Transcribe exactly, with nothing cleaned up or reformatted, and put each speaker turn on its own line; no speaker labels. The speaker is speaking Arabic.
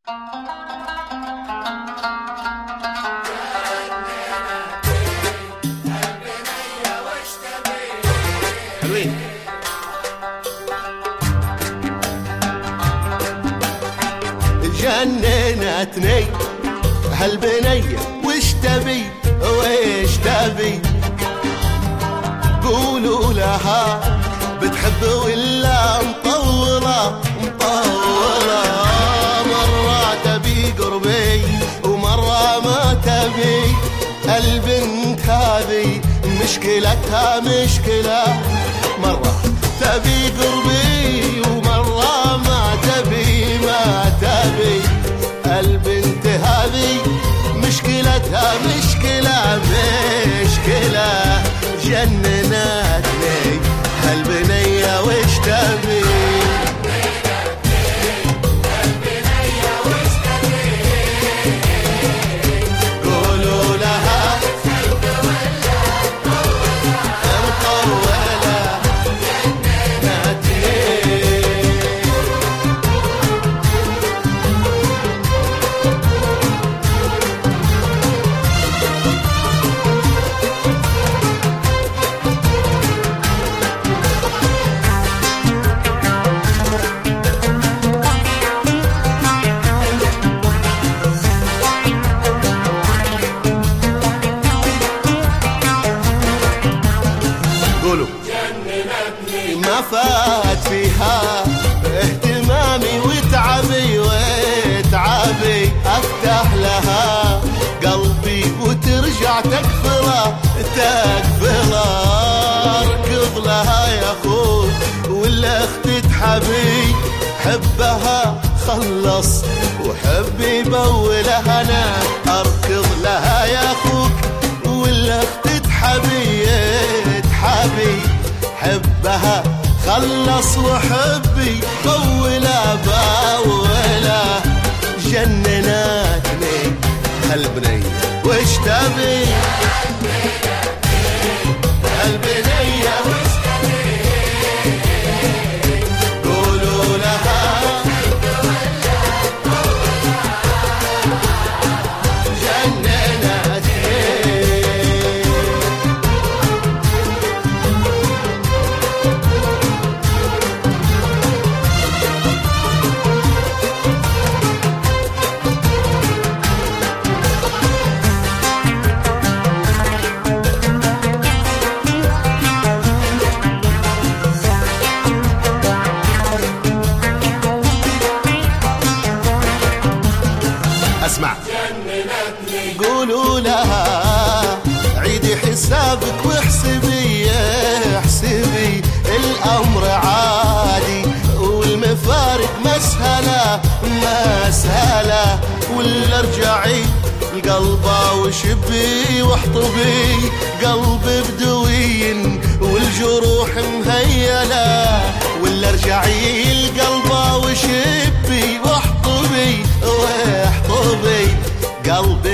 حلوين. جننتني هالبنية وش تبي وش تبي، قولوا لها بتحب ولا مطولة مطولة، مرة تبي قربي ومرة ما تبي، البنت هذي مشكلتها مشكلة، مرة تبي قربي ومرة ما تبي ما تبي، البنت هذي مشكلتها مشكلة مشكلة، جننتني هالبنية وش تبي. قولوا لها مطولة ما فات فيها اهتمامي وتعبي وتعبي، افتح لها قلبي وترجع تكفله تكفله، اركض لها يا اخوي ولا اختي تحبي، حبها خلص وحبي بولها، انا اركض لها يا اخوك ولا اختي تحبي تحبي، حبها خلص وحبي بولا بولا، جننتني هالبنية وش تبي، هالبنية وش تبي، قولوا لها اسمع. قولوا لها عيدي حسابك واحسبي احسبي، الامر عادي والمفارق مسهله مسهله، ولا ارجعي القلبه وشبي واحطبي، قلب بدوي والجروح مهيله، ولا ارجعي القلبه وشبي واحطبي واحطبي، قلبي